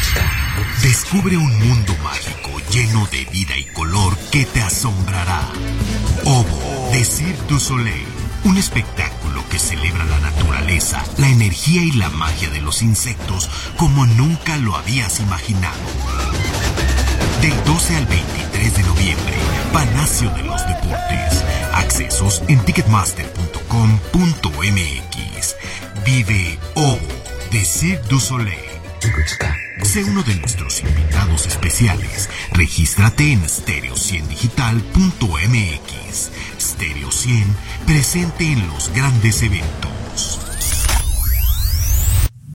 Descubre un mundo mágico lleno de vida y color que te asombrará. Ovo de Cirque du Soleil. Un espectáculo que celebra la naturaleza, la energía y la magia de los insectos como nunca lo habías imaginado. Del 12 al 23 de noviembre, Palacio de los Deportes. Accesos en ticketmaster.com.mx. Vive Ovo de Cirque du Soleil. Sé uno de nuestros invitados especiales. Regístrate en stereo100digital.mx. Stereo 100, presente en los grandes eventos.